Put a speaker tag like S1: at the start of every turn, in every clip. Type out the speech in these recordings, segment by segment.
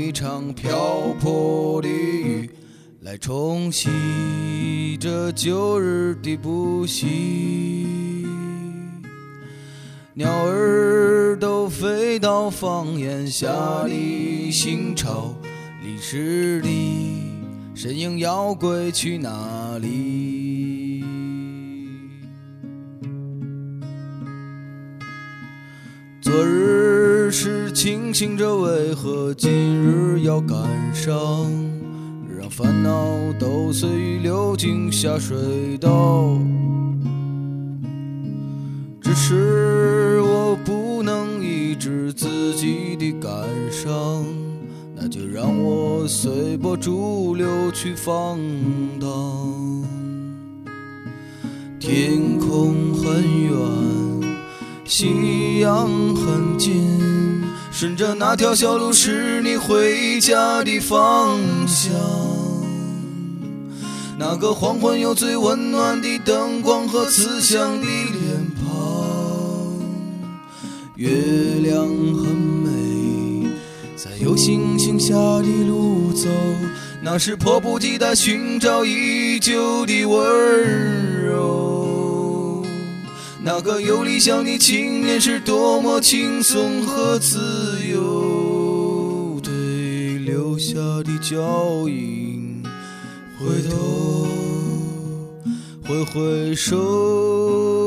S1: 一场瓢泼的雨，来冲洗这旧日的不息。鸟儿都飞到房檐下里，新潮历史里，身影要归去哪里？昨日是清醒着，为何今日要感伤？让烦恼都随意流进下水道。只是我不能抑制自己的感伤，那就让我随波逐流去放荡。天空很远，夕阳很近，顺着那条小路是你回家的方向。那个黄昏有最温暖的灯光和慈祥的脸庞，月亮很美，在有星星下的路走，那是迫不及待寻找已久的温柔。那个有理想的青年是多么轻松和自由，对留下的脚印回头挥手。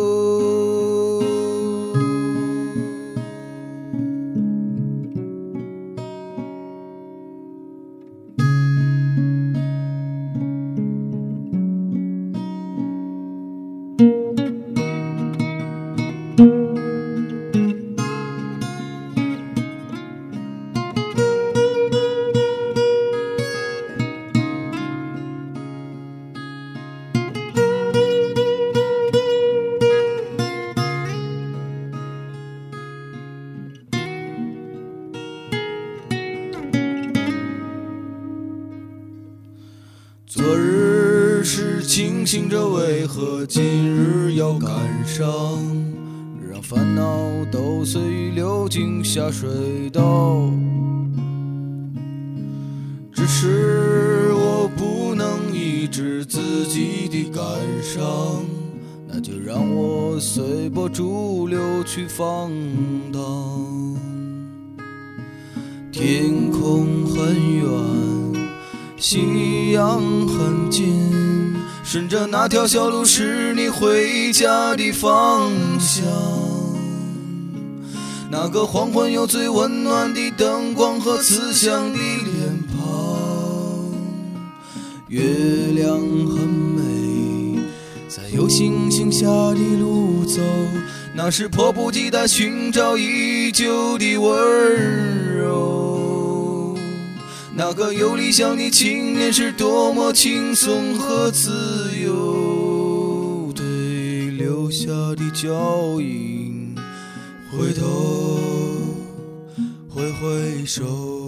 S1: 昨日是清醒着，为何今日要感伤？让烦恼都随意流进下水道。只是我不能抑制自己的感伤，那就让我随波逐流去放荡。天空很远，夕阳很近，顺着那条小路是你回家的方向。那个黄昏有最温暖的灯光和慈祥的脸庞，月亮很美，在有星星下的路走，那是迫不及待寻找已久的温柔。那个有理想的青年是多么轻松和自由，对留下的脚印回头挥手。